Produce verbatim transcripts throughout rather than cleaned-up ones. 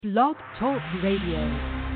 Blog Talk Radio.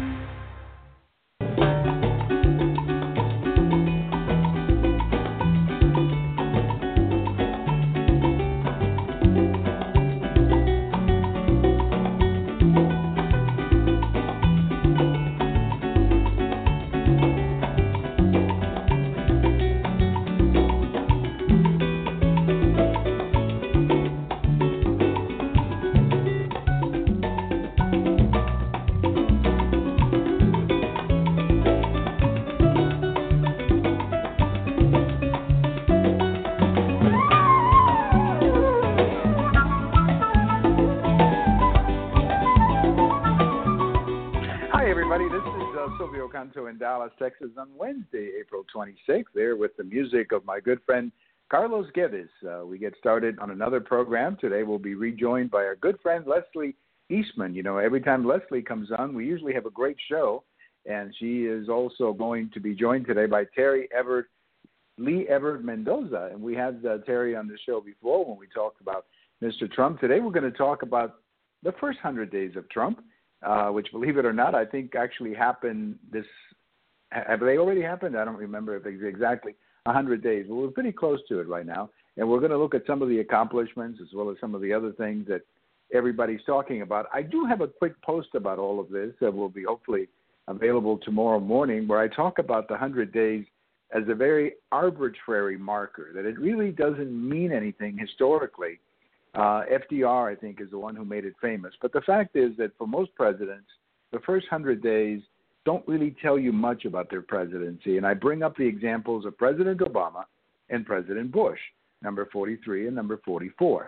In Dallas, Texas, on Wednesday, April twenty-sixth, there with the music of my good friend Carlos Guedes. Uh, we get started on another program. Today we'll be rejoined by our good friend Leslie Eastman. You know, every time Leslie comes on, we usually have a great show, and she is also going to be joined today by Terry Everett, Lee Everett Mendoza, and we had uh, Terry on the show before when we talked about Mister Trump. Today we're going to talk about the first hundred days of Trump, uh, which, believe it or not, I think actually happened this. Have they already happened? I don't remember if it's exactly one hundred days, but we're pretty close to it right now. And we're going to look at some of the accomplishments as well as some of the other things that everybody's talking about. I do have a quick post about all of this that will be hopefully available tomorrow morning, where I talk about the one hundred days as a very arbitrary marker, that it really doesn't mean anything historically. Uh, F D R, I think, is the one who made it famous. But the fact is that for most presidents, the first one hundred days don't really tell you much about their presidency. And I bring up the examples of President Obama and President Bush, number forty-three and number forty-four.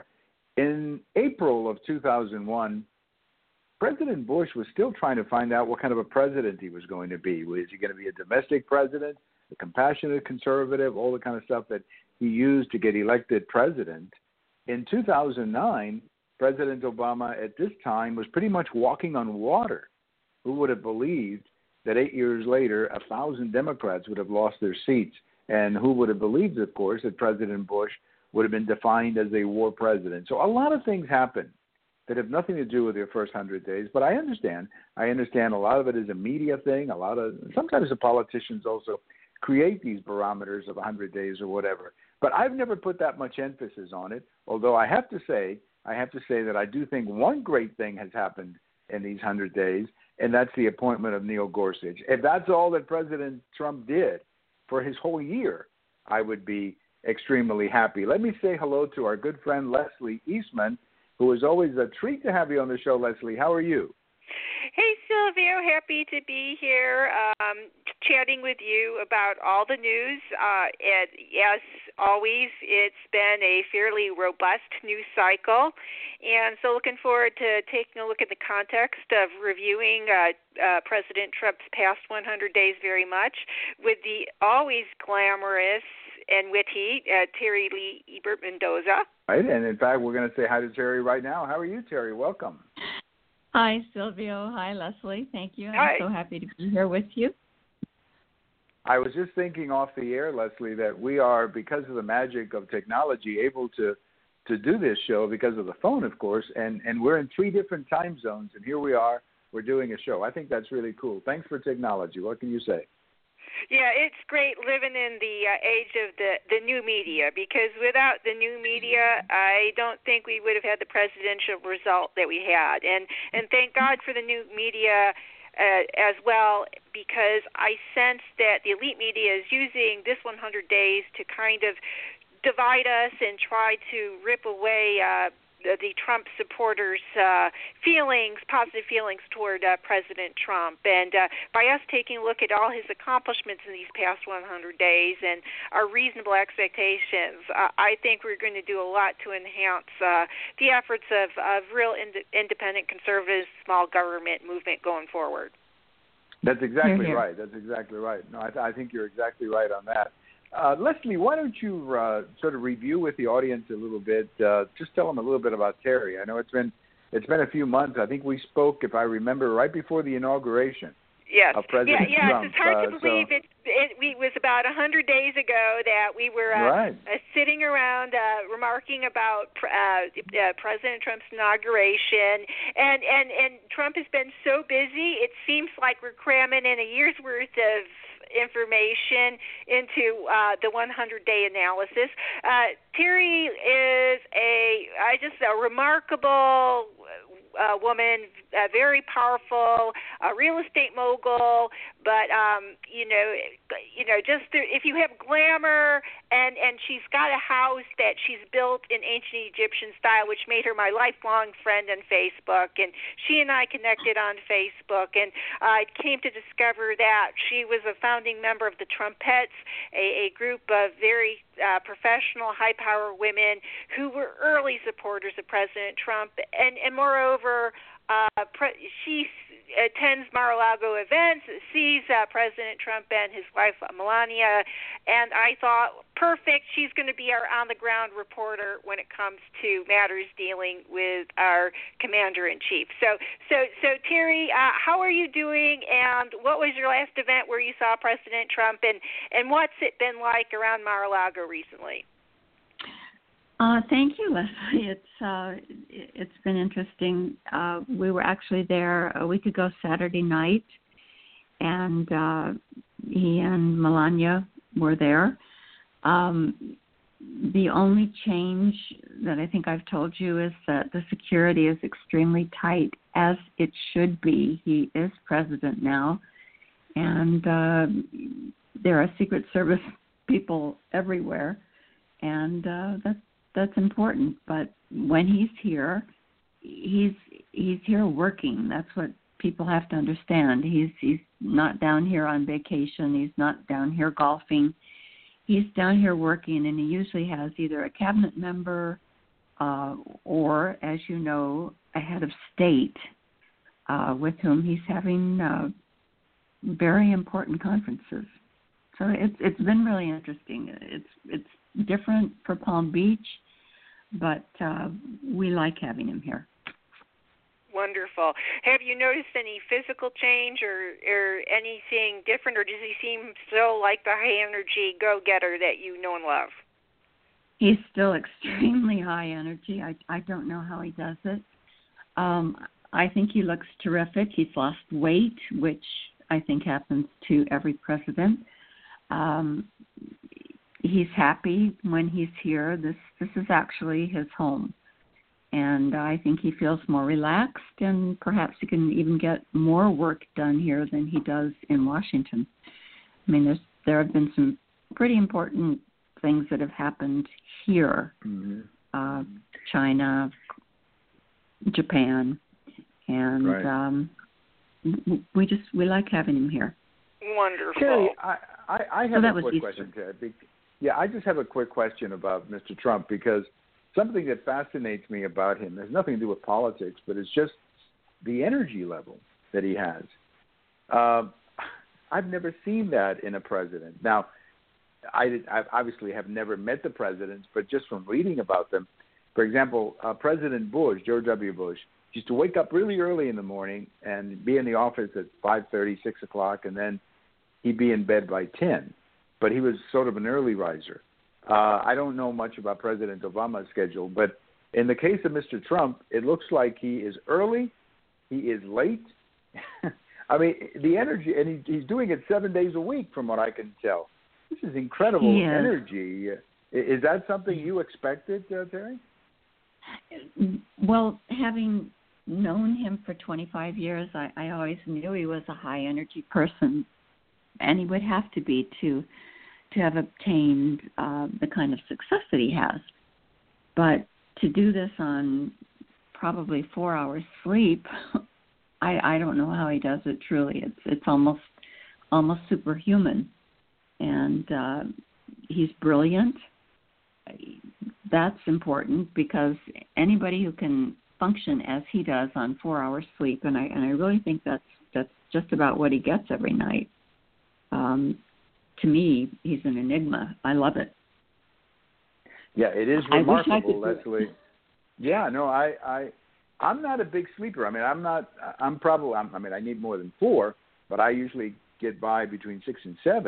In April of two thousand one, President Bush was still trying to find out what kind of a president he was going to be. Was he going to be a domestic president, a compassionate conservative, all the kind of stuff that he used to get elected president? In two thousand nine, President Obama at this time was pretty much walking on water. Who would have believed that eight years later, a thousand Democrats would have lost their seats? And who would have believed, of course, that President Bush would have been defined as a war president? So a lot of things happen that have nothing to do with their first hundred days. But I understand. I understand a lot of it is a media thing. A lot of sometimes the politicians also create these barometers of one hundred days or whatever. But I've never put that much emphasis on it. Although I have to say, I have to say that I do think one great thing has happened in these one hundred days, and that's the appointment of Neil Gorsuch. If that's all that President Trump did for his whole year, I would be extremely happy. Let me say hello to our good friend Leslie Eastman, who is always a treat to have you on the show. Leslie, how are you? Hey, Silvio, happy to be here um, chatting with you about all the news. Uh, and as always, it's been a fairly robust news cycle. And so looking forward to taking a look at the context of reviewing uh, uh, President Trump's past one hundred days very much with the always glamorous and witty uh, Terry Lee Everett Mendoza. Right, and in fact, we're going to say hi to Terry right now. How are you, Terry? Welcome. Hi, Silvio. Hi, Leslie. Thank you. Hi. I'm so happy to be here with you. I was just thinking off the air, Leslie, that we are, because of the magic of technology, able to, to do this show because of the phone, of course, and, and we're in three different time zones, and here we are, we're doing a show. I think that's really cool. Thanks for technology. What can you say? Yeah, it's great living in the uh, age of the, the new media, because without the new media, I don't think we would have had the presidential result that we had. And, and thank God for the new media uh, as well, because I sense that the elite media is using this one hundred days to kind of divide us and try to rip away uh, the, the Trump supporters' uh, feelings, positive feelings toward uh, President Trump. And uh, by us taking a look at all his accomplishments in these past one hundred days and our reasonable expectations, uh, I think we're going to do a lot to enhance uh, the efforts of, of real ind- independent conservative small government movement going forward. That's exactly Hear, hear. right. That's exactly right. No, I, th- I think you're exactly right on that. Uh, Leslie, why don't you uh, sort of review with the audience a little bit? Uh, just tell them a little bit about Terry. I know it's been it's been a few months. I think we spoke, if I remember, right before the inauguration Yes. of President yeah, yes. Trump. It's hard uh, to believe so... it's it, it was about a hundred days ago that we were uh, right. uh, sitting around uh, remarking about uh, uh, President Trump's inauguration, and, and, and Trump has been so busy, it seems like we're cramming in a year's worth of information into uh, the hundred day analysis. Uh, Terry is a, I just a remarkable uh, woman, uh, very powerful, a real estate mogul, but um, you know, you know, just the, if you have glamour, and and she's got a house that she's built in ancient Egyptian style, which made her my lifelong friend on Facebook, and she and I connected on Facebook, and I came to discover that she was a founding member of the Trumpettes, a, a group of very uh, professional, high-power women who were early supporters of President Trump, and and moreover, uh, pre- she attends Mar-a-Lago events, sees uh, President Trump and his wife Melania, and I thought, perfect, she's going to be our on-the-ground reporter when it comes to matters dealing with our commander-in-chief. So, so, so Terry, uh, how are you doing, and what was your last event where you saw President Trump, and, and what's it been like around Mar-a-Lago recently? Uh, thank you, Leslie. It's uh, it's been interesting. Uh, we were actually there a week ago Saturday night, and uh, he and Melania were there. Um, the only change that I think I've told you is that the security is extremely tight, as it should be. He is president now, and uh, there are Secret Service people everywhere, and uh, that's That's important, but when he's here, he's he's here working. That's what people have to understand. He's he's not down here on vacation. He's not down here golfing. He's down here working, and he usually has either a cabinet member uh, or, as you know, a head of state uh, with whom he's having uh, very important conferences. So it's it's been really interesting. It's it's different for Palm Beach, but uh, we like having him here. Wonderful. Have you noticed any physical change or, or anything different, or does he seem still like the high-energy go-getter that you know and love? He's still extremely high energy. I, I don't know how he does it. Um, I think he looks terrific. He's lost weight, which I think happens to every president. Um, he's happy when he's here. This this is actually his home, and I think he feels more relaxed, and perhaps he can even get more work done here than he does in Washington. I mean, there's there have been some pretty important things that have happened here, mm-hmm. uh, China, Japan, and right. um, we just we like having him here. Wonderful. Terry, I, I, I have so a quick Easter. question, Terry. Yeah, I just have a quick question about Mister Trump, because something that fascinates me about him has nothing to do with politics, but it's just the energy level that he has. Um, I've never seen that in a president. Now, I, I obviously have never met the presidents, but just from reading about them, for example, uh, President Bush, George W. Bush, used to wake up really early in the morning and be in the office at five thirty, six o'clock, and then he'd be in bed by ten. But he was sort of an early riser. Uh, I don't know much about President Obama's schedule, but in the case of Mister Trump, it looks like he is early, he is late. I mean, the energy, and he, he's doing it seven days a week from what I can tell. This is incredible He is. energy. Is that something you expected, uh, Terry? Well, having known him for twenty-five years, I, I always knew he was a high-energy person, and he would have to be to to have obtained uh, the kind of success that he has. But to do this on probably four hours sleep, I, I don't know how he does it. Truly, it's it's almost almost superhuman, and uh, he's brilliant. That's important, because anybody who can function as he does on four hours sleep, and I and I really think that's that's just about what he gets every night. Um, to me, he's an enigma. I love it. Yeah, it is I remarkable, wish I could Leslie. Yeah, no, I, I, I'm not a big sleeper. I mean, I'm not. I'm probably. I'm, I mean, I need more than four, but I usually get by between six and seven.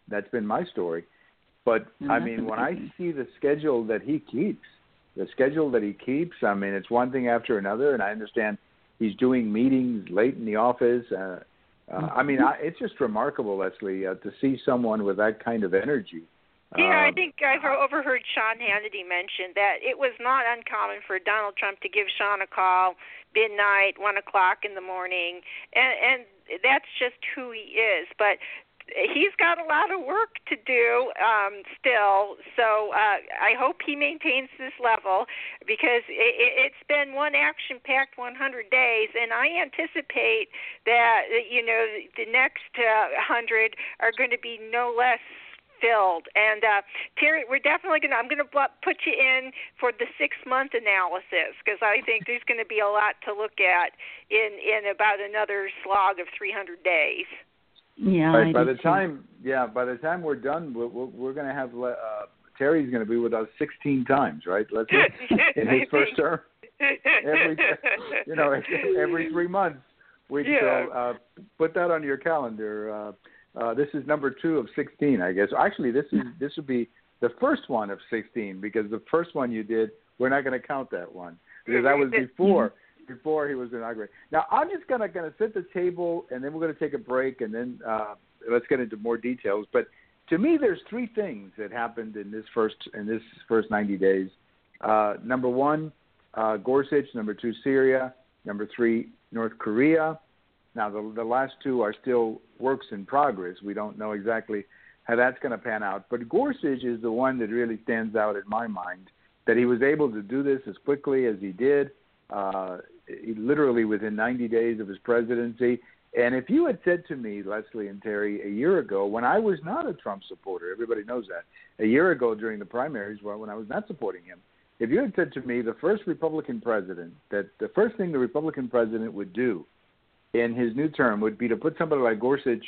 That's been my story. But, And I that's mean, when I amazing. see the schedule that he keeps, the schedule that he keeps, I mean, it's one thing after another, and I understand he's doing meetings late in the office. Uh, uh, I mean, I, it's just remarkable, Leslie, uh, to see someone with that kind of energy. Yeah, I Um, think I've overheard Sean Hannity mention that it was not uncommon for Donald Trump to give Sean a call midnight, one o'clock in the morning, and, and that's just who he is. But he's got a lot of work to do um, still, so uh, I hope he maintains this level because it, it's been one action-packed one hundred days, and I anticipate that, you know, the next uh, one hundred are going to be no less filled. And uh, Terry, we're definitely going to, I'm going to put you in for the six-month analysis because I think there's going to be a lot to look at in, in about another slog of three hundred days. Yeah. Right, I by do the too. time, yeah, by the time we're done, we're, we're, we're going to have uh, Terry's going to be with us sixteen times, right? Let's in his first term. Every, you know, every three months. We Yeah. so, uh, put that on your calendar. Uh, uh, this is number two of sixteen, I guess. Actually, this is this would be the first one of sixteen because the first one you did, we're not going to count that one because that was before. before he was inaugurated. Now, I'm just going to going to set the table, and then we're going to take a break, and then uh, let's get into more details. But to me, there's three things that happened in this first in this first ninety days. Uh, number one, uh, Gorsuch. Number two, Syria. Number three, North Korea. Now, the, the last two are still works in progress. We don't know exactly how that's going to pan out. But Gorsuch is the one that really stands out in my mind, that he was able to do this as quickly as he did. Uh, literally within ninety days of his presidency. And if you had said to me, Leslie and Terry, a year ago, when I was not a Trump supporter, everybody knows that, a year ago during the primaries, well, when I was not supporting him, if you had said to me the first Republican president, that the first thing the Republican president would do in his new term would be to put somebody like Gorsuch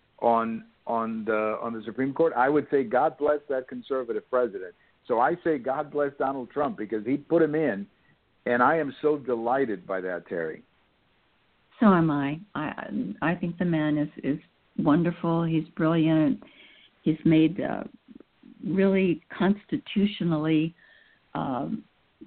on on the on the Supreme Court, I would say, God bless that conservative president. So I say, God bless Donald Trump because he put him in. And I am so delighted by that, Terry. So am I. I I think the man is, is wonderful. He's brilliant. He's made uh, really constitutionally. Um,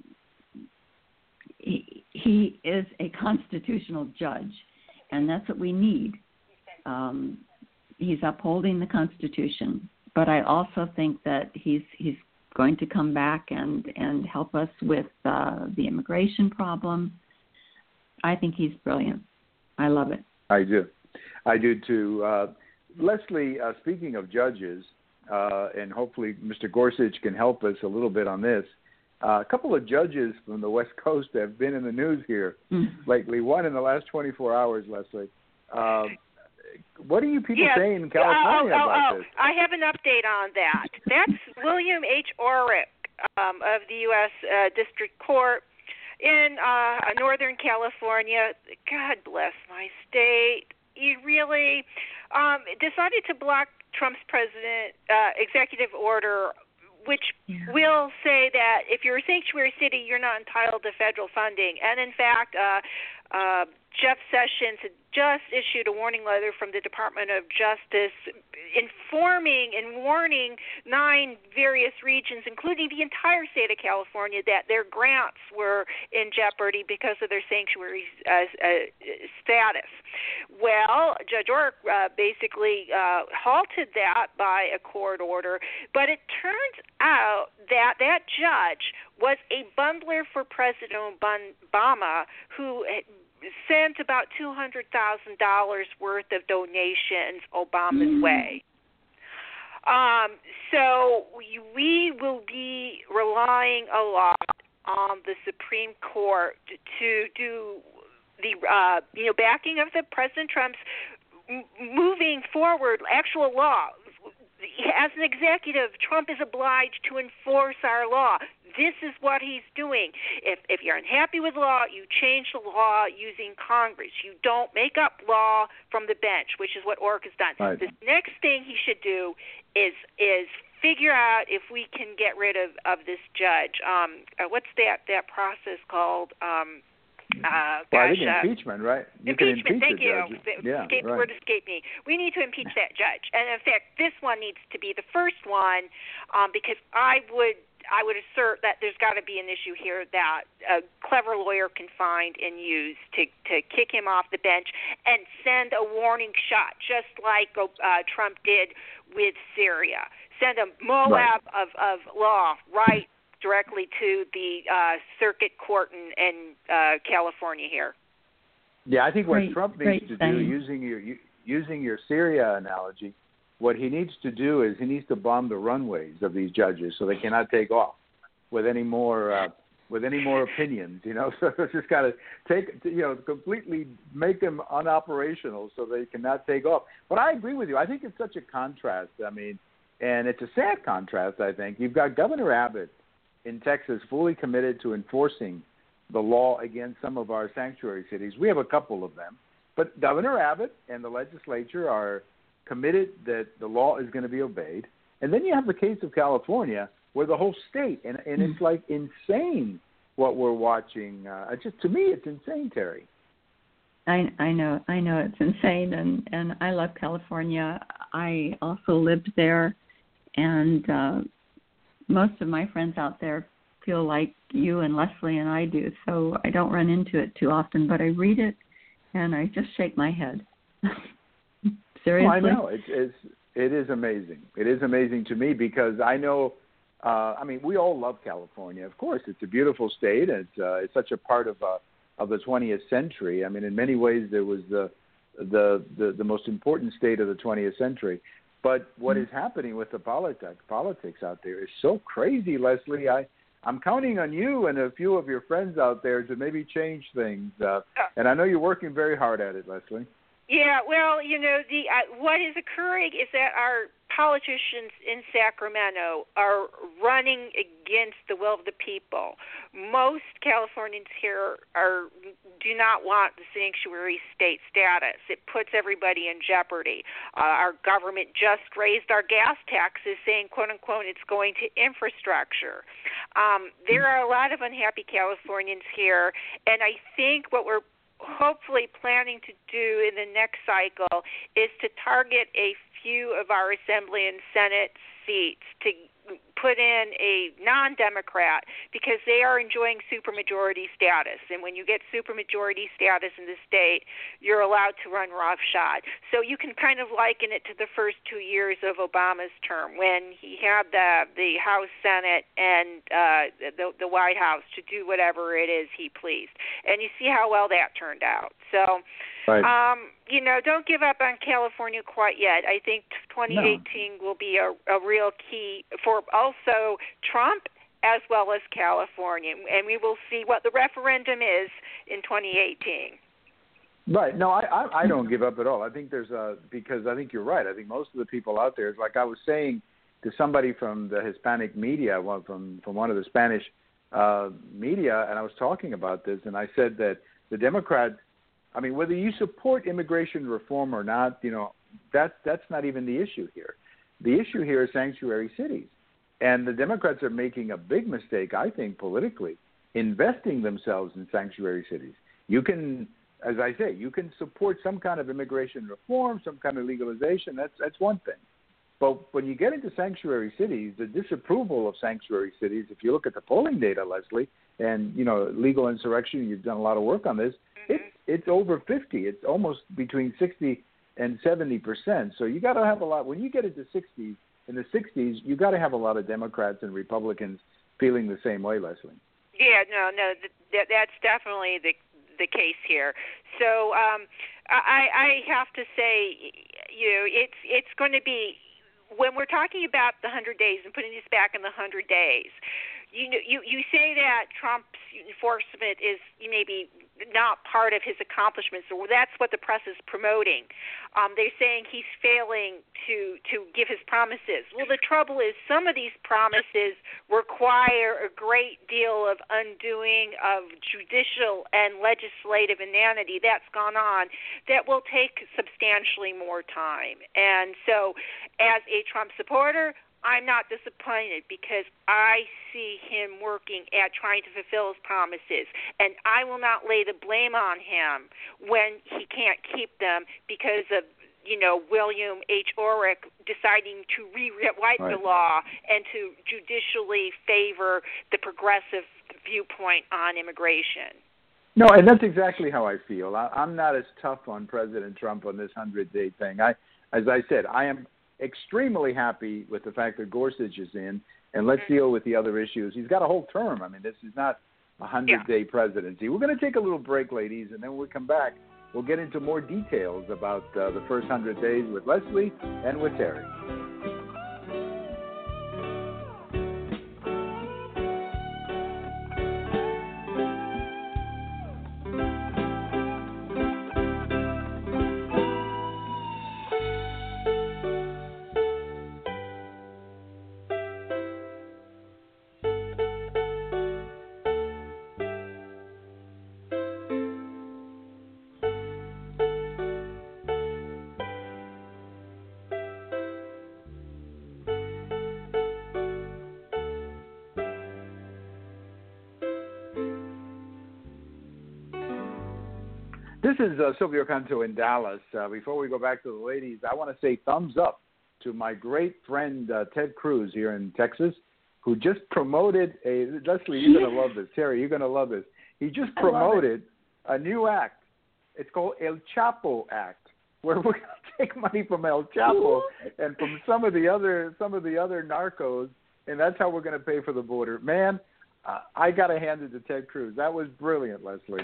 he, he is a constitutional judge, and that's what we need. Um, he's upholding the Constitution, but I also think that he's he's. going to come back and, and help us with uh, the immigration problem. I think he's brilliant. I love it. I do. I do too. Uh, Leslie, uh, speaking of judges, uh, and hopefully Mister Gorsuch can help us a little bit on this, uh, a couple of judges from the West Coast have been in the news here mm-hmm. lately, one in the last twenty-four hours, Leslie. Um, What are you people yes. saying in California oh, oh, about oh. this? I have an update on that. That's William H. Orrick um, of the U S Uh, District Court in uh, Northern California. God bless my state. He really um, decided to block Trump's president uh, executive order, which yeah. will say that if you're a sanctuary city, you're not entitled to federal funding. And in fact, uh, uh, Jeff Sessions had just issued a warning letter from the Department of Justice informing and warning nine various regions, including the entire state of California, that their grants were in jeopardy because of their sanctuary uh, uh, status. Well, Judge Orrick uh, basically uh, halted that by a court order, but it turns out that that judge was a bundler for President Obama who sent about two hundred thousand dollars worth of donations Obama's mm. way. Um, so we, we will be relying a lot on the Supreme Court to do the uh, you know backing of the President Trump's m- moving forward actual law. As an executive, Trump is obliged to enforce our law. This is what he's doing. If if you're unhappy with law, you change the law using Congress. You don't make up law from the bench, which is what Orrick has done. Right. The next thing he should do is is figure out if we can get rid of, of this judge. Um, uh, what's that, that process called? Um, Uh, well, I gosh, think uh, impeachment, right? You impeachment, can impeach thank a you. judge. Yeah, Escape, right. word escaped me. We need to impeach that judge. And in fact, this one needs to be the first one um, because I would I would assert that there's got to be an issue here that a clever lawyer can find and use to, to kick him off the bench and send a warning shot, just like uh, Trump did with Syria. Send a Moab right. of, of law right directly to the uh, circuit court in, in uh, California here. Yeah, I think what great, Trump needs to thing. do, using your using your Syria analogy, what he needs to do is he needs to bomb the runways of these judges so they cannot take off with any more uh, with any more opinions. You know, so it's just got to take you know completely make them unoperational so they cannot take off. But I agree with you. I think it's such a contrast. I mean, and it's a sad contrast. I think you've got Governor Abbott in Texas fully committed to enforcing the law against some of our sanctuary cities. We have a couple of them. But Governor Abbott and the legislature are committed that the law is going to be obeyed. And then you have the case of California where the whole state, and, and it's like insane what we're watching. Uh, just to me, it's insane, Terry. I, I know, I know it's insane, and, and I love California. I also lived there, and uh, most of my friends out there feel like you and Leslie and I do, so I don't run into it too often, but I read it and I just shake my head. Seriously? Oh, I know. It's, it's, it is amazing. It is amazing to me because I know, uh, I mean, we all love California. Of course, it's a beautiful state. And it's, uh, it's such a part of uh, of the twentieth century. I mean, in many ways, it was the, the, the, the most important state of the twentieth century. But what mm-hmm. is happening with the politics, politics out there is so crazy, Leslie. I, I'm counting on you and a few of your friends out there to maybe change things. Uh, and I know you're working very hard at it, Leslie. Yeah, well, you know, the uh, what is occurring is that our politicians in Sacramento are running against the will of the people. Most Californians here are do not want the sanctuary state status. It puts everybody in jeopardy. Uh, our government just raised our gas taxes, saying, quote unquote, it's going to infrastructure. Um, there are a lot of unhappy Californians here, and I think what we're hopefully planning to do in the next cycle is to target a few of our Assembly and Senate seats to put in a non-Democrat because they are enjoying supermajority status. And when you get supermajority status in the state, you're allowed to run roughshod. So you can kind of liken it to the first two years of Obama's term when he had the the House, Senate, and uh, the, the White House to do whatever it is he pleased. And you see how well that turned out. So, right. um, you know, don't give up on California quite yet. I think twenty eighteen no. will be a, a real key for also Trump as well as California, and we will see what the referendum is in twenty eighteen. Right. No, I, I, I don't give up at all. I think there's a, because I think you're right. I think most of the people out there, like I was saying to somebody from the Hispanic media, one from, from one of the Spanish uh, media, and I was talking about this, and I said that the Democrats, I mean, whether you support immigration reform or not, you know, that's that's not even the issue here. The issue here is sanctuary cities. And the Democrats are making a big mistake, I think, politically, investing themselves in sanctuary cities. You can, as I say, you can support some kind of immigration reform, some kind of legalization. That's that's one thing. But when you get into sanctuary cities, the disapproval of sanctuary cities, if you look at the polling data, Leslie, and, you know, legal insurrection, you've done a lot of work on this, it's, it's over fifty. It's almost between sixty and seventy percent. So you got to have a lot. When you get into sixty, in the sixties, you got to have a lot of Democrats and Republicans feeling the same way, Leslie. Yeah, no, no, that, that's definitely the the case here. So um, I, I have to say, you know, it's it's going to be, when we're talking about the one hundred days and putting this back in the one hundred days, you know, you, you say that Trump's enforcement is maybe not part of his accomplishments, or that's what the press is promoting. Um, they're saying he's failing to, to give his promises. Well, the trouble is some of these promises require a great deal of undoing of judicial and legislative inanity that's gone on that will take substantially more time. And so as a Trump supporter, I'm not disappointed because I see him working at trying to fulfill his promises, and I will not lay the blame on him when he can't keep them because of, you know, William H. Orrick deciding to rewrite right. the law and to judicially favor the progressive viewpoint on immigration. No, and that's exactly how I feel. I, I'm not as tough on President Trump on this hundred-day thing. I, as I said, I am extremely happy with the fact that Gorsuch is in, and let's mm-hmm. deal with the other issues. He's got a whole term. I mean, this is not a hundred-day yeah. presidency. We're going to take a little break, ladies, and then when we come back, we'll get into more details about uh, the first hundred days with Leslie and with Terry. This is uh, Silvio Canto in Dallas. Uh, before we go back to the ladies, I want to say thumbs up to my great friend uh, Ted Cruz here in Texas, who just promoted a – Leslie, you're going to love this. Terry, you're going to love this. He just promoted a new act. It's called El Chapo Act, where we're going to take money from El Chapo and from some of the other some of the other narcos, and that's how we're going to pay for the border. Man, uh, I got to hand it to Ted Cruz. That was brilliant, Leslie.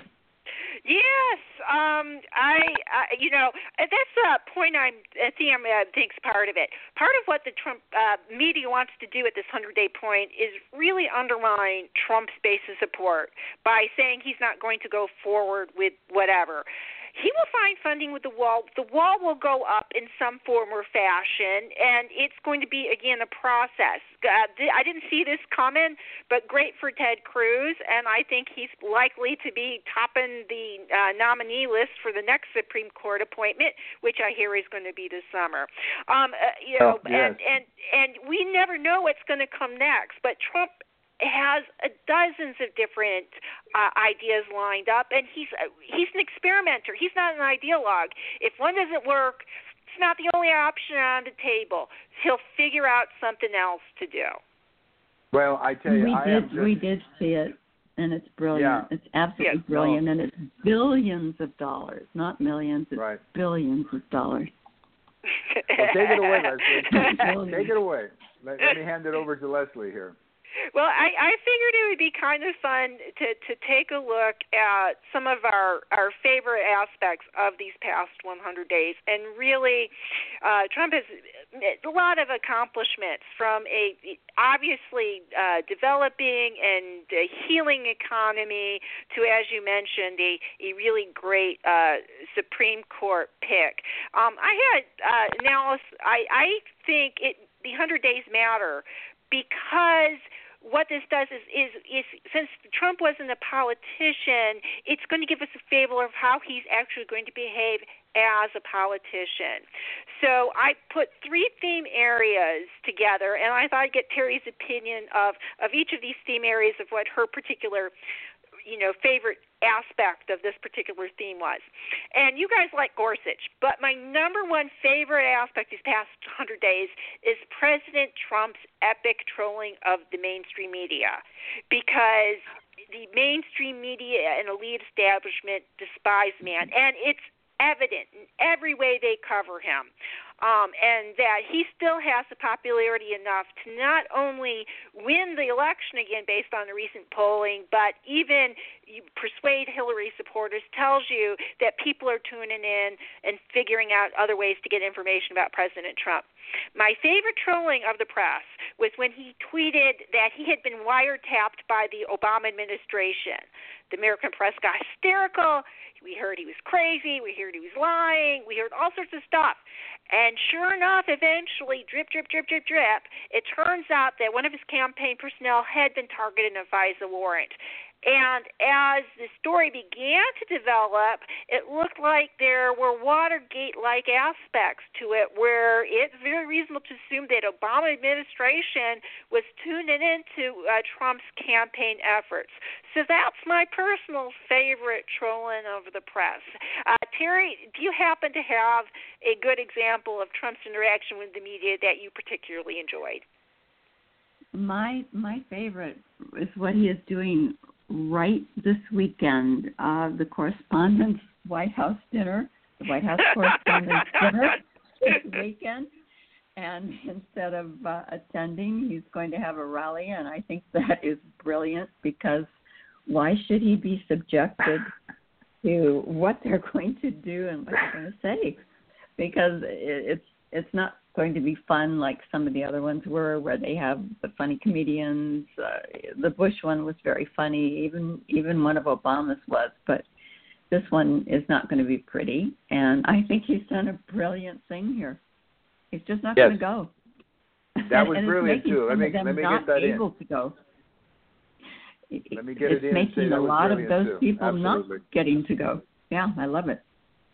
Yes, um, I, I, you know, that's a point I'm, I think I'm, uh, think's part of it. Part of what the Trump uh, media wants to do at this hundred-day point is really undermine Trump's base of support by saying he's not going to go forward with whatever. He will find funding with the wall. The wall will go up in some form or fashion, and it's going to be, again, a process. Uh, I didn't see this coming, but great for Ted Cruz, and I think he's likely to be topping the uh, nominee list for the next Supreme Court appointment, which I hear is going to be this summer. Um, uh, you know, oh, yes. and, and, and we never know what's going to come next, but Trump has uh, dozens of different uh, ideas lined up, and he's uh, he's an experimenter. He's not an ideologue. If one doesn't work, it's not the only option on the table. He'll figure out something else to do. Well, I tell you, we I did am just... we did see it, and it's brilliant. Yeah. It's absolutely yeah. brilliant, no. and it's billions of dollars, not millions. It's right. billions of dollars. Well, take it away, Leslie. Take it away. Let, let me hand it over to Leslie here. Well, I, I figured it would be kind of fun to, to take a look at some of our, our favorite aspects of these past one hundred days. And really, uh, Trump has a lot of accomplishments, from a obviously uh, developing and uh, healing economy to, as you mentioned, a, a really great uh, Supreme Court pick. Um, I had uh, now I, I think it the one hundred days matter because what this does is, is, is, since Trump wasn't a politician, it's going to give us a flavor of how he's actually going to behave as a politician. So I put three theme areas together, and I thought I'd get Terry's opinion of, of each of these theme areas of what her particular, you know, favorite aspect of this particular theme was. And you guys like Gorsuch, but my number one favorite aspect these past one hundred days is President Trump's epic trolling of the mainstream media, because the mainstream media and elite establishment despise man, and it's evident in every way they cover him. Um, and that he still has the popularity enough to not only win the election again based on the recent polling, but even you persuade Hillary supporters, tells you that people are tuning in and figuring out other ways to get information about President Trump. My favorite trolling of the press was when he tweeted that he had been wiretapped by the Obama administration. The American press got hysterical. We heard he was crazy. We heard he was lying. We heard all sorts of stuff. And sure enough, eventually, drip, drip, drip, drip, drip, it turns out that one of his campaign personnel had been targeted in a FISA warrant. And as the story began to develop, it looked like there were Watergate-like aspects to it, where it's very reasonable to assume that Obama administration was tuning into uh, Trump's campaign efforts. So that's my personal favorite trolling over the press. Uh, Terry, do you happen to have a good example of Trump's interaction with the media that you particularly enjoyed? My my favorite is what he is doing right this weekend, uh, the Correspondents' White House dinner, the White House Correspondents' dinner this weekend. And instead of uh, attending, he's going to have a rally, and I think that is brilliant, because why should he be subjected to what they're going to do and what they're going to say? Because it's it's not going to be fun like some of the other ones were, where they have the funny comedians. Uh, the Bush one was very funny. Even even one of Obama's was, but this one is not going to be pretty. And I think he's done a brilliant thing here. He's just not yes. going to go. That was and brilliant too. Let me let me get that able in. To go. Let me get it's it in. It's making a lot of those too. people Absolutely. not getting to go. Yeah, I love it.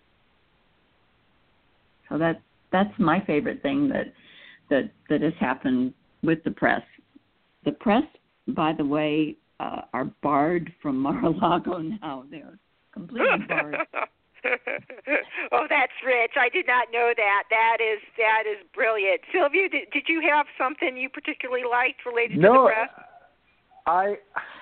So that that's my favorite thing that that that has happened with the press. The press, by the way, uh, are barred from Mar-a-Lago now. They're completely barred. Oh, that's rich. I did not know that. That is that is brilliant. Sylvia, did, did you have something you particularly liked related no, to the press? I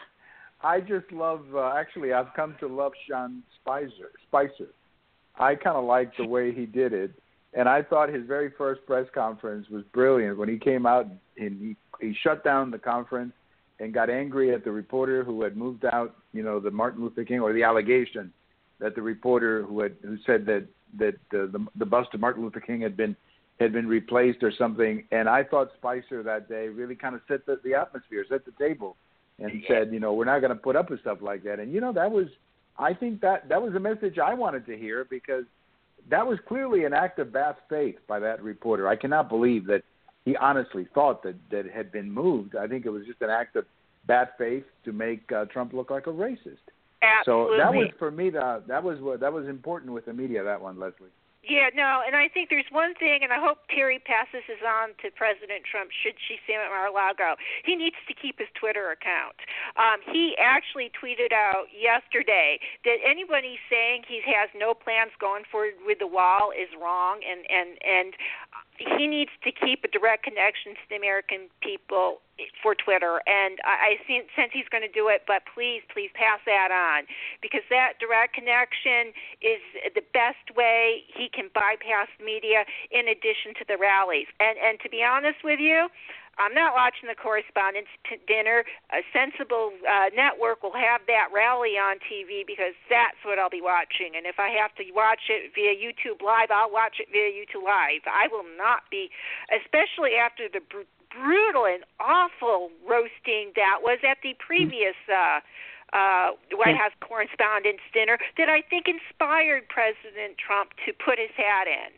I just love. Uh, actually, I've come to love Sean Spicer. Spicer. I kind of liked the way he did it, and I thought his very first press conference was brilliant when he came out and he he shut down the conference and got angry at the reporter who had moved out. You know, the Martin Luther King, or the allegation that the reporter who had who said that that uh, the the bust of Martin Luther King had been had been replaced or something. And I thought Spicer that day really kind of set the, the atmosphere, set the table, and yeah. said, you know, we're not going to put up with stuff like that. And you know, that was, I think that that was a message I wanted to hear, because that was clearly an act of bad faith by that reporter. I cannot believe that he honestly thought that that it had been moved. I think it was just an act of bad faith to make uh, Trump look like a racist. Absolutely. So that was, for me, the, that was what that was important with the media, that one, Leslie. Yeah, no, and I think there's one thing, and I hope Terry passes this on to President Trump should she see him at Mar-a-Lago. He needs to keep his Twitter account. Um, he actually tweeted out yesterday that anybody saying he has no plans going forward with the wall is wrong, and, and, and he needs to keep a direct connection to the American people for Twitter, and I, I sense he's going to do it, but please, please pass that on, because that direct connection is the best way he can bypass media in addition to the rallies. And, and to be honest with you, I'm not watching the Correspondents' t- dinner. A sensible uh, network will have that rally on T V, because that's what I'll be watching. And if I have to watch it via YouTube Live, I'll watch it via YouTube Live. I will not be, especially after the br- brutal and awful roasting that was at the previous uh, uh, White House Correspondents' dinner, that I think inspired President Trump to put his hat in.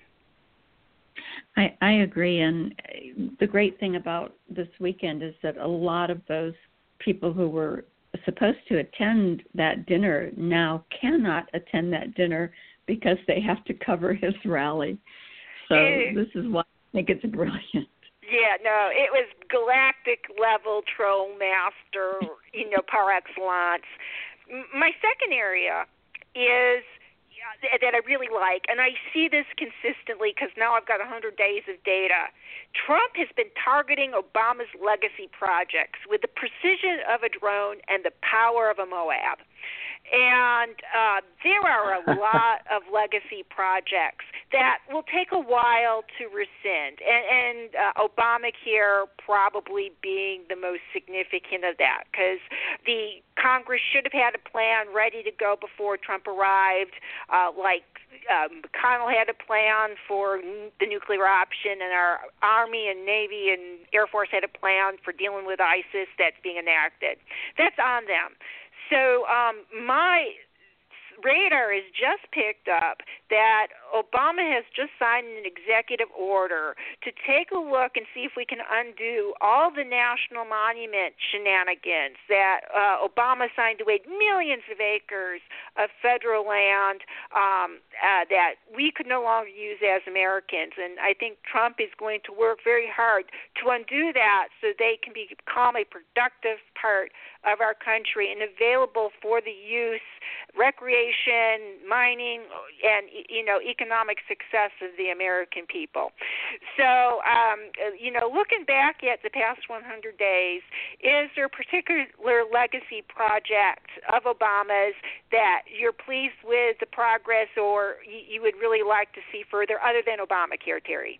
I, I agree, and the great thing about this weekend is that a lot of those people who were supposed to attend that dinner now cannot attend that dinner because they have to cover his rally. So it, this is why I think it's brilliant. Yeah, no, it was galactic level troll master, you know, par excellence. My second area is that I really like, and I see this consistently because now I've got one hundred days of data. Trump has been targeting Obama's legacy projects with the precision of a drone and the power of a Moab. And uh, there are a lot of legacy projects that will take a while to rescind, and, and uh, Obamacare probably being the most significant of that, because the Congress should have had a plan ready to go before Trump arrived, uh, like uh, McConnell had a plan for the nuclear option, and our Army and Navy and Air Force had a plan for dealing with ISIS that's being enacted. That's on them. So um, my radar has just picked up that Obama has just signed an executive order to take a look and see if we can undo all the national monument shenanigans that uh, Obama signed away millions of acres of federal land um, uh, that we could no longer use as Americans. And I think Trump is going to work very hard to undo that so they can become a productive part of our country and available for the use, recreation, mining, and, you know, economic success of the American people. So, um, you know, looking back at the past one hundred days, is there a particular legacy project of Obama's that you're pleased with the progress or you would really like to see further other than Obamacare, Terry?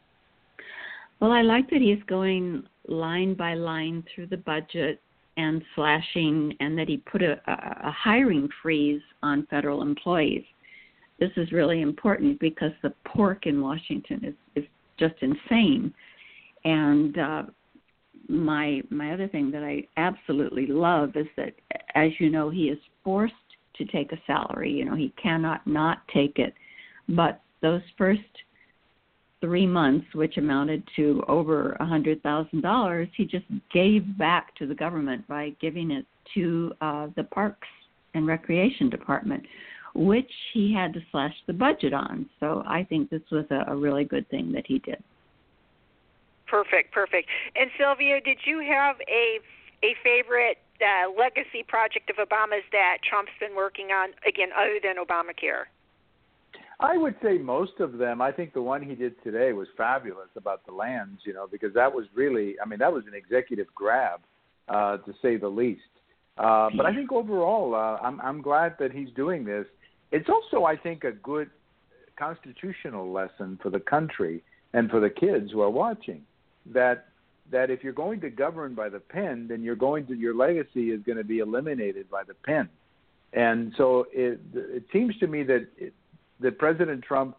Well, I like that he's going line by line through the budget and slashing, and that he put a, a hiring freeze on federal employees. This is really important because the pork in Washington is, is just insane. And uh, my my other thing that I absolutely love is that, as you know, he is forced to take a salary. You know, he cannot not take it. But those first three months, which amounted to over one hundred thousand dollars, he just gave back to the government by giving it to uh, the Parks and Recreation Department, which he had to slash the budget on. So I think this was a, a really good thing that he did. Perfect, perfect. And Sylvia, did you have a a favorite uh, legacy project of Obama's that Trump's been working on, again, other than Obamacare? I would say most of them. I think the one he did today was fabulous about the lands, you know, because that was really, I mean, that was an executive grab, uh, to say the least. Uh, but I think overall, uh, I'm, I'm glad that he's doing this. It's also, I think, a good constitutional lesson for the country and for the kids who are watching, that that if you're going to govern by the pen, then you're going to, your legacy is going to be eliminated by the pen. And so it, it seems to me that it, that President Trump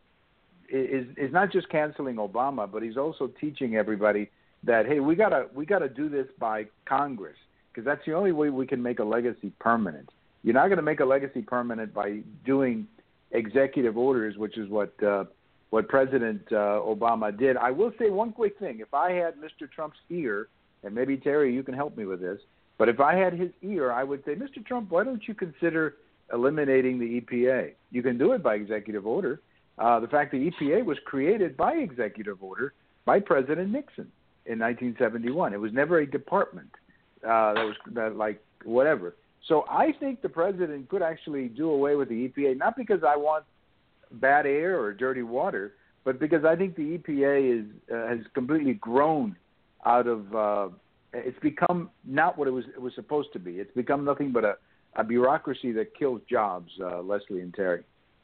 is is not just canceling Obama, but he's also teaching everybody that, hey, we gotta we gotta do this by Congress, because that's the only way we can make a legacy permanent. You're not going to make a legacy permanent by doing executive orders, which is what uh, what President uh, Obama did. I will say one quick thing: if I had Mister Trump's ear, and maybe Terry, you can help me with this, but if I had his ear, I would say, Mister Trump, why don't you consider eliminating the E P A? You can do it by executive order. Uh, the fact the E P A was created by executive order by President Nixon in nineteen seventy-one. It was never a department uh, that was that like whatever. So I think the president could actually do away with the E P A, not because I want bad air or dirty water, but because I think the E P A is uh, has completely grown out of. Uh, it's become not what it was it was supposed to be. It's become nothing but a a bureaucracy that kills jobs, uh, Leslie and Terry.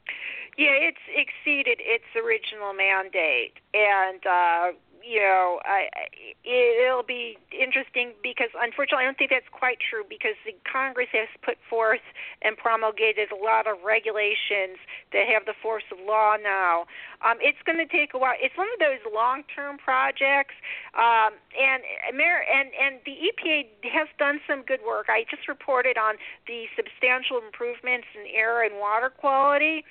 Yeah, it's exceeded its original mandate, and uh, you know, I, it'll be interesting because, unfortunately, I don't think that's quite true because the Congress has put forth and promulgated a lot of regulations that have the force of law now. Um, it's going to take a while. It's one of those long-term projects, um, and Amer- and and the E P A has done some good work. I just reported on the substantial improvements in air and water quality.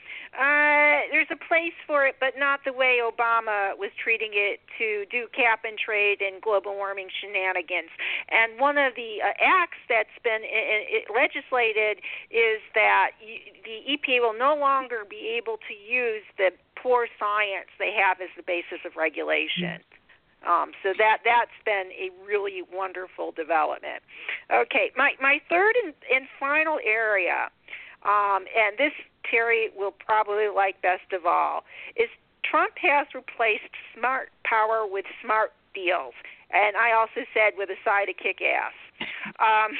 Uh, there's a place for it, but not the way Obama was treating it to do cap and trade and global warming shenanigans. And one of the uh, acts that's been uh, legislated is that you, the E P A will no longer be able to use the poor science they have as the basis of regulation. Um, so that, that's been a really wonderful development. Okay, my, my third and, and final area, um, and this Terry will probably like best of all, is Trump has replaced smart power with smart deals. And I also said with a side of kick-ass. Um,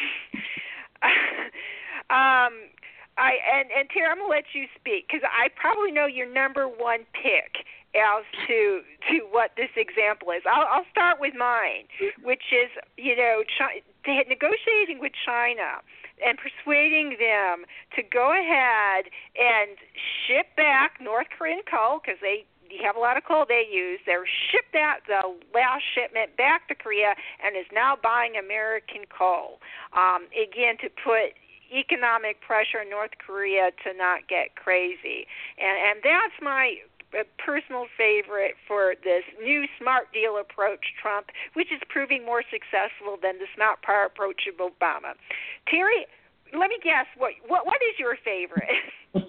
um, I and, and Terry, I'm going to let you speak because I probably know your number one pick as to to what this example is. I'll, I'll start with mine, which is, you know, China, negotiating with China and persuading them to go ahead and ship back North Korean coal because they have a lot of coal they use. They're shipped out the last shipment back to Korea and is now buying American coal. Um, again, to put economic pressure on North Korea to not get crazy. And, and that's my personal favorite for this new smart deal approach, Trump, which is proving more successful than the smart power approach of Obama. Terry, let me guess, what what, what is your favorite?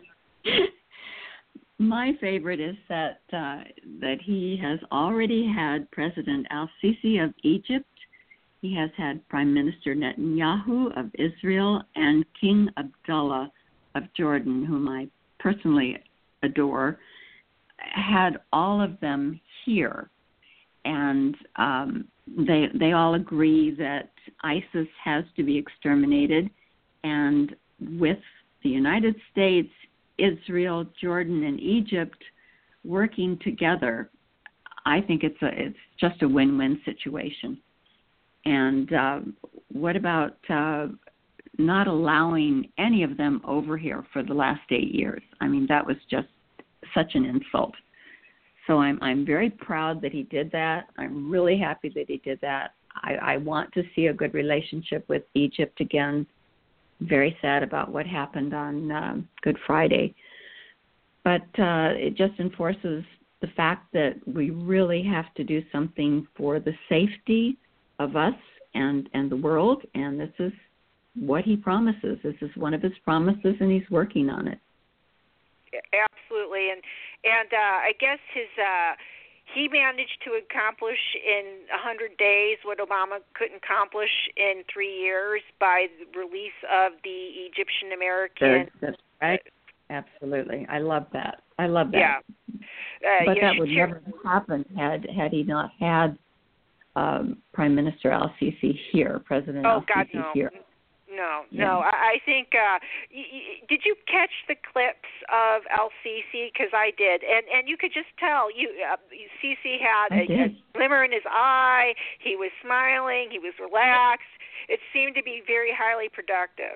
My favorite is that uh, that he has already had President al-Sisi of Egypt. He has had Prime Minister Netanyahu of Israel and King Abdullah of Jordan, whom I personally adore, had all of them here. And um, they they all agree that ISIS has to be exterminated. And with the United States, Israel, Jordan, and Egypt working together, I think it's a it's just a win-win situation. And uh, what about uh, not allowing any of them over here for the last eight years? I mean, that was just such an insult. So I'm I'm very proud that he did that. I'm really happy that he did that. I, I want to see a good relationship with Egypt again. Very sad about what happened on um, Good Friday. But uh, it just enforces the fact that we really have to do something for the safety of us and, and the world, and this is what he promises. This is one of his promises, and he's working on it. Absolutely, and and uh, I guess his uh, he managed to accomplish in a hundred days what Obama couldn't accomplish in three years by the release of the Egyptian American. That's right. Absolutely, I love that. I love that. Yeah, uh, but that know, would sure. never have happened had had he not had um, Prime Minister al-Sisi here, President oh, al-Sisi God, no. here. No, yeah. no. I, I think. Uh, y- y- did you catch the clips of al-Sisi? Because I did, and and you could just tell. You uh, Sisi had a, a glimmer in his eye. He was smiling. He was relaxed. It seemed to be very highly productive.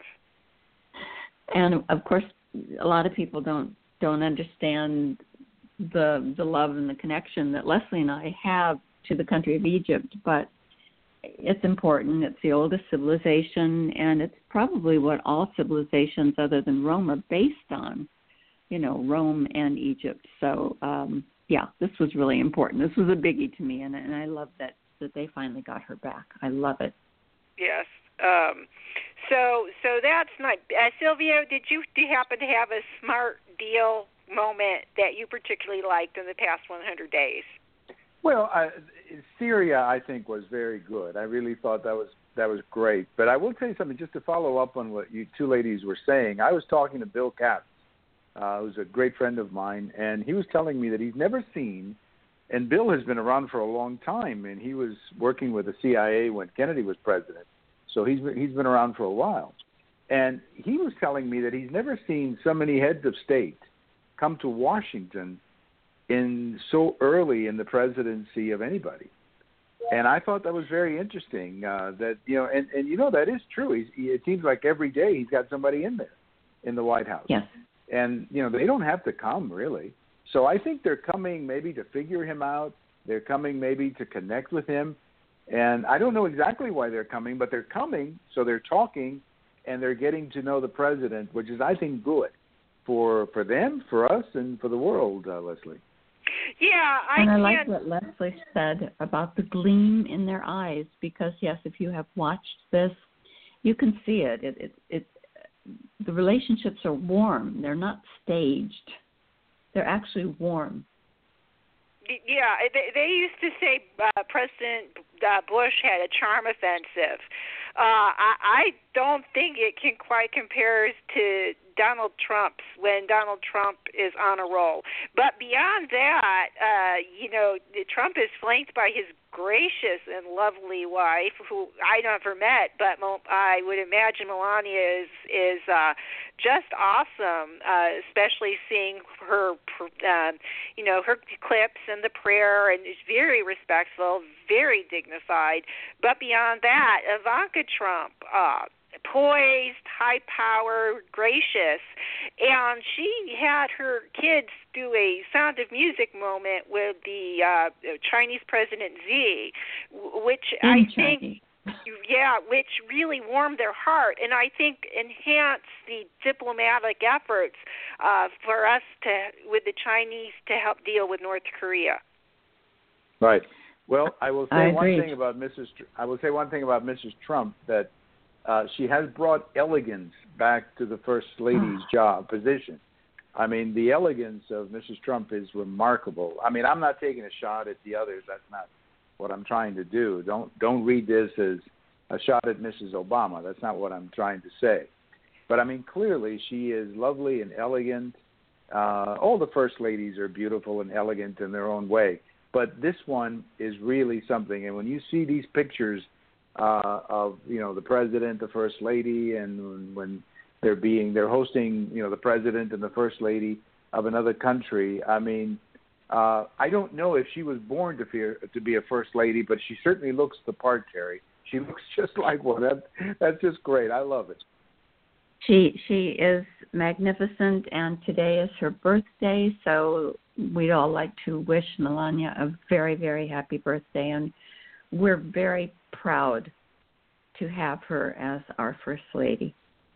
And of course, a lot of people don't don't understand the the love and the connection that Leslie and I have to the country of Egypt, but it's important. It's the oldest civilization, and it's probably what all civilizations other than Rome are based on, you know, Rome and Egypt. So, um, yeah, this was really important. This was a biggie to me, and, and I love that, that they finally got her back. I love it. Yes. Um, so so that's not uh, Silvio, did you, do you happen to have a smart deal moment that you particularly liked in the past one hundred days? Well, I, Syria, I think, was very good. I really thought that was that was great. But I will tell you something, just to follow up on what you two ladies were saying. I was talking to Bill Katz, uh, who's a great friend of mine, and he was telling me that he's never seen, and Bill has been around for a long time, and he was working with the C I A when Kennedy was president. So he's been, he's been around for a while. And he was telling me that he's never seen so many heads of state come to Washington in so early in the presidency of anybody. And I thought that was very interesting, uh, that, you know, and, and, you know, that is true. He's, he, it seems like every day he's got somebody in there in the White House. Yes. And, you know, they don't have to come, really. So I think they're coming maybe to figure him out. They're coming maybe to connect with him. And I don't know exactly why they're coming, but they're coming, so they're talking, and they're getting to know the president, which is, I think, good for for them, for us, and for the world, uh, Leslie. Yeah, I and I can't... like what Leslie said about the gleam in their eyes, because yes, if you have watched this, you can see it. It, it, it. The relationships are warm. They're not staged. They're actually warm. Yeah, they, they used to say uh, President uh, Bush had a charm offensive. Uh, I, I don't think it can quite compare to Donald Trump's when Donald Trump is on a roll. But beyond that, uh, you know, Trump is flanked by his gracious and lovely wife, who I never met, but I would imagine Melania is is uh, just awesome, uh, especially seeing her, uh, you know, her clips and the prayer, and is very respectful, very dignified. But beyond that, Ivanka Trump, uh, poised, high-powered, gracious, and she had her kids do a Sound of Music moment with the uh, Chinese President Xi, which In I Chinese. think, yeah, which really warmed their heart, and I think enhanced the diplomatic efforts uh, for us to, with the Chinese, to help deal with North Korea. Right. Well, I will say I one agree. thing about Missus Tr- I will say one thing about Missus Trump, that uh, she has brought elegance back to the First Lady's job position. I mean, the elegance of Missus Trump is remarkable. I mean, I'm not taking a shot at the others. That's not what I'm trying to do. Don't don't read this as a shot at Missus Obama. That's not what I'm trying to say. But I mean, clearly she is lovely and elegant. Uh, all the First Ladies are beautiful and elegant in their own way. But this one is really something. And when you see these pictures uh, of, you know, the president, the First Lady, and when they're being, they're hosting, you know, the president and the First Lady of another country, I mean, uh, I don't know if she was born to, fear, to be a First Lady, but she certainly looks the part, Terry. She looks just like one. That, that's just great. I love it. She she is magnificent, and today is her birthday, so we'd all like to wish Melania a very, very happy birthday, and we're very proud to have her as our First Lady.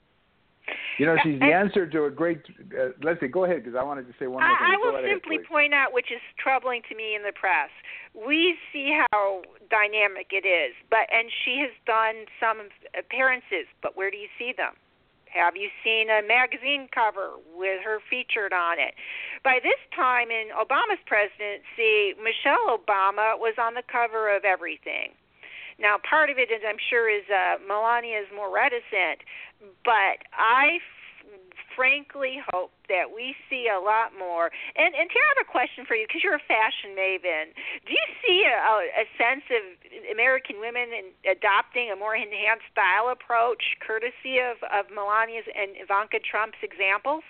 You know, she's the answer to a great uh, – Leslie, go ahead, because I wanted to say one more thing. I, I will ahead, simply please. point out, which is troubling to me in the press, we see how dynamic it is, but and she has done some appearances, but where do you see them? Have you seen a magazine cover with her featured on it? By this time in Obama's presidency, Michelle Obama was on the cover of everything. Now, part of it is, I'm sure, is uh, Melania is more reticent, but I f- frankly hope that we see a lot more. And, and Tara, I have a question for you, because you're a fashion maven. Do you see a, a sense of American women in adopting a more enhanced style approach, courtesy of, of Melania's and Ivanka Trump's examples?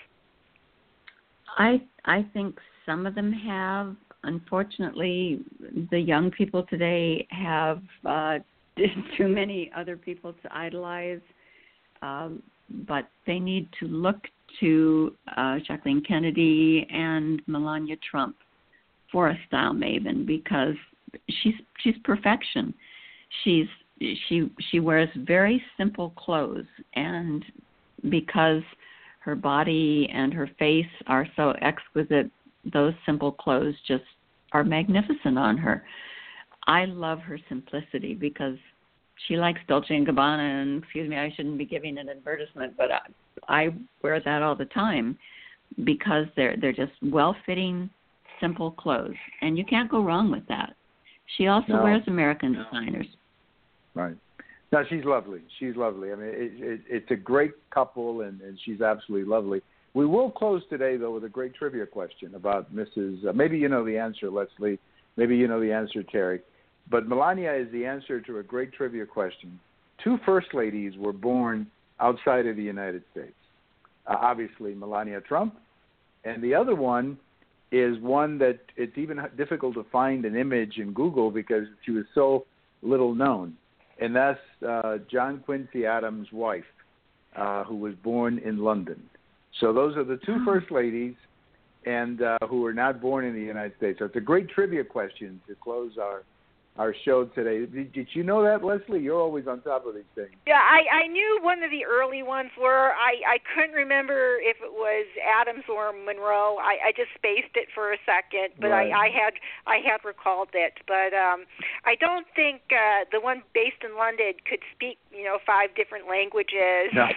I I think some of them have. Unfortunately, the young people today have uh, too many other people to idolize, um, but they need to look to uh, Jacqueline Kennedy and Melania Trump for a style maven, because she's she's perfection. She's she she wears very simple clothes, and because her body and her face are so exquisite, those simple clothes just are magnificent on her. I love her simplicity because she likes Dolce and Gabbana, and excuse me, I shouldn't be giving an advertisement, but I, I wear that all the time because they're they're just well-fitting, simple clothes, and you can't go wrong with that. She also No. wears American designers. Right. No, she's lovely. She's lovely. I mean, it, it, it's a great couple, and, and she's absolutely lovely. We will close today, though, with a great trivia question about Missus Uh, maybe you know the answer, Leslie. Maybe you know the answer, Terry. But Melania is the answer to a great trivia question. Two First Ladies were born outside of the United States. Uh, obviously, Melania Trump. And the other one is one that it's even difficult to find an image in Google because she was so little known. And that's uh, John Quincy Adams' wife, uh, who was born in London. So those are the two First Ladies, and uh, who were not born in the United States. So it's a great trivia question to close our our show today. Did, did you know that, Leslie? You're always on top of these things. Yeah, I, I knew one of the early ones were. I, I couldn't remember if it was Adams or Monroe. I, I just spaced it for a second, but Right. I, I had I had recalled it. But um, I don't think uh, the one based in London could speak, you know, five different languages. No.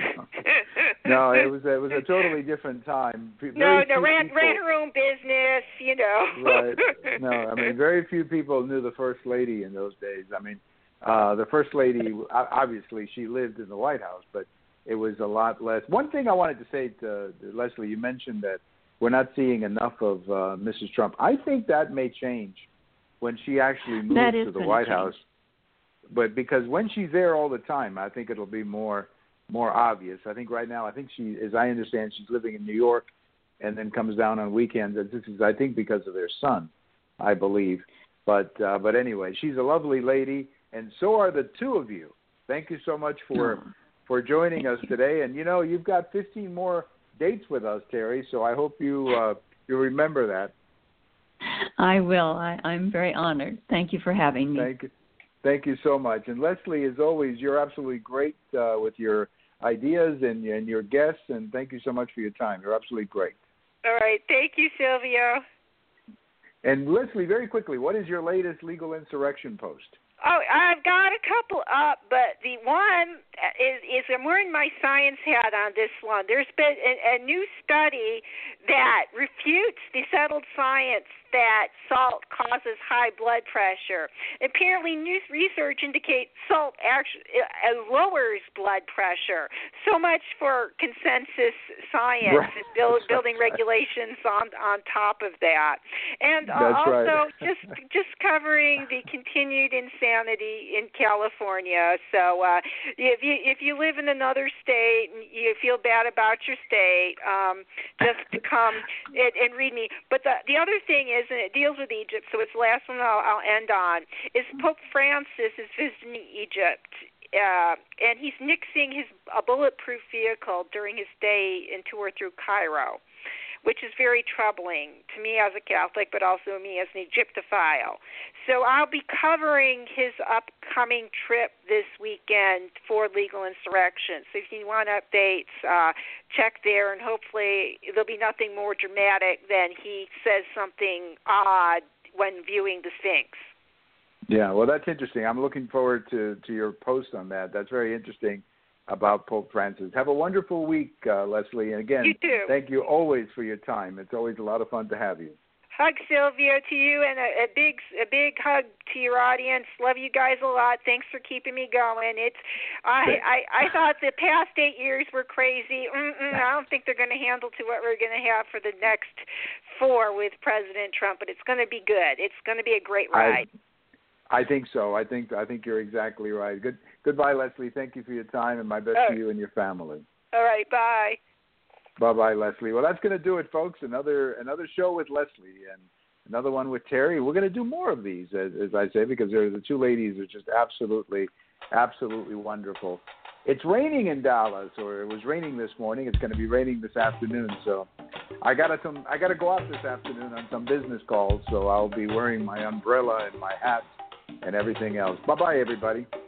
No, it was it was a totally different time. Very no, no, few ran people, ran her own business, you know. Right. No, I mean, very few people knew the First Lady in those days. I mean, uh, the First Lady, obviously, she lived in the White House, but it was a lot less. One thing I wanted to say to, to Leslie, you mentioned that we're not seeing enough of uh, Missus Trump. I think that may change when she actually moves That is to the gonna White change. House. But because when she's there all the time, I think it'll be more more obvious. I think right now, I think she, as I understand, she's living in New York and then comes down on weekends. And this is, I think, because of their son, I believe. But uh, but anyway, she's a lovely lady, and so are the two of you. Thank you so much for Oh. for joining us today. And, you know, you've got fifteen more dates with us, Terry, so I hope you uh, you remember that. I will. I, I'm very honored. Thank you for having me. Thank you. Thank you so much. And Leslie, as always, you're absolutely great uh, with your ideas and, and your guests, and thank you so much for your time. You're absolutely great. All right. Thank you, Silvio. And Leslie, very quickly, what is your latest legal insurrection post? Oh, I've got a couple up, but the one is, is I'm wearing my science hat on this one. There's been a, a new study that refutes the settled science that salt causes high blood pressure. Apparently, new research indicates salt actually uh, lowers blood pressure. So much for consensus science right. and build, building regulations on on top of that. And uh, That's also right. just just covering the continued insanity in California. So uh, if you if you live in another state and you feel bad about your state, um, just come and, and read me. But the the other thing is, and it deals with Egypt, so it's the last one I'll, I'll end on, is Pope Francis is visiting Egypt, uh, and he's nixing his a bulletproof vehicle during his stay and tour through Cairo, which is very troubling to me as a Catholic, but also me as an Egyptophile. So I'll be covering his upcoming trip this weekend for Legal Insurrection. So if you want updates, uh, check there, and hopefully there'll be nothing more dramatic than he says something odd when viewing the Sphinx. Yeah, well, that's interesting. I'm looking forward to, to your post on that. That's very interesting about Pope Francis. Have a wonderful week, uh, Leslie. And again, you too. Thank you always for your time. It's always a lot of fun to have you. Hug, Silvio, to you, and a, a big a big hug to your audience. Love you guys a lot. Thanks for keeping me going. It's I I, I thought the past eight years were crazy. Mm-mm, I don't think they're going to handle to what we're going to have for the next four with President Trump, but it's going to be good. It's going to be a great ride. I, I think so. I think I think you're exactly right. Good goodbye, Leslie. Thank you for your time, and my best oh. to you and your family. All right, bye. Bye-bye, Leslie. Well, that's going to do it, folks. Another another show with Leslie and another one with Terry. We're going to do more of these, as, as I say, because they're, the two ladies are just absolutely, absolutely wonderful. It's raining in Dallas, or it was raining this morning. It's going to be raining this afternoon. So I got to I got to go out this afternoon on some business calls. So I'll be wearing my umbrella and my hat and everything else. Bye-bye, everybody.